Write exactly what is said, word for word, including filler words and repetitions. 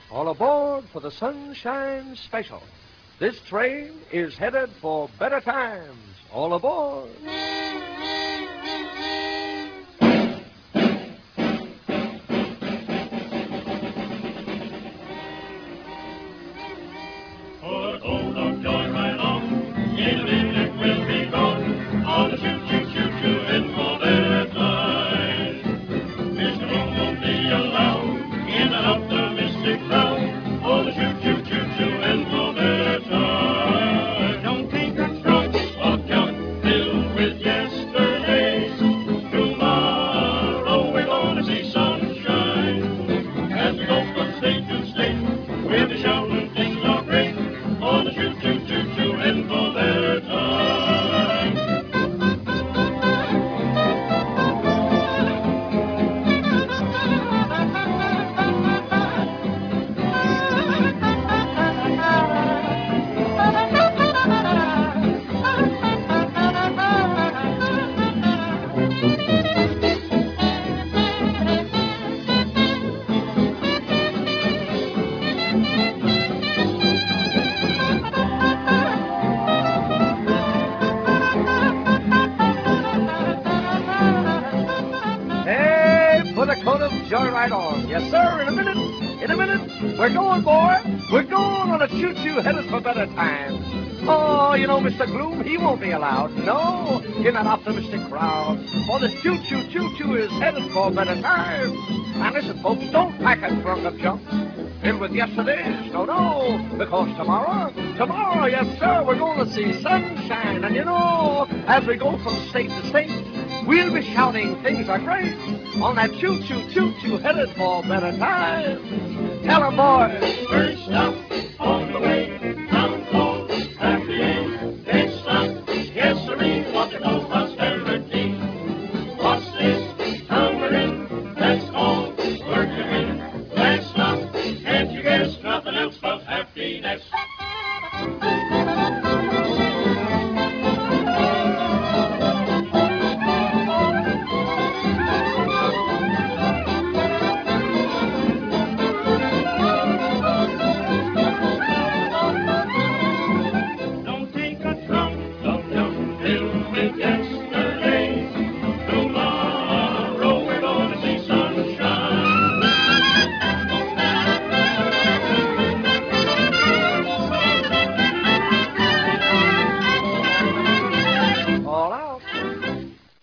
All aboard for the Sunshine Special. This train is headed for better times. All aboard. For the cold of joy right on, in a minute we'll be gone. On the choo choo choo choo in for better times. Mister Moon won't be allowed in an optimistic crowd. For the choo choo choo choo in for better times. Don't think I'm strong, a jug filled with yesterdays. Tomorrow we're gonna see sunshine. As we go from state to state, we'll be shouting things are great. On the choo choo choo choo in for better times. Hey, put a coat of joy right on. Yes, sir, in a minute. In a minute. We're going, boy. We're going on a choo-choo headed for better times. Oh, you know, Mister Gloom, he won't be allowed. No, in that optimistic crowd. For this choo-choo choo-choo is headed for better times. Now listen, folks, don't pack a trunk of junk filled with yesterdays. No, no, because tomorrow, tomorrow, yes, sir, we're going to see sunshine. And you know, as we go from state to state, we'll be shouting things are great on that choo-choo choo-choo headed for better times. Tell 'em, boys. First up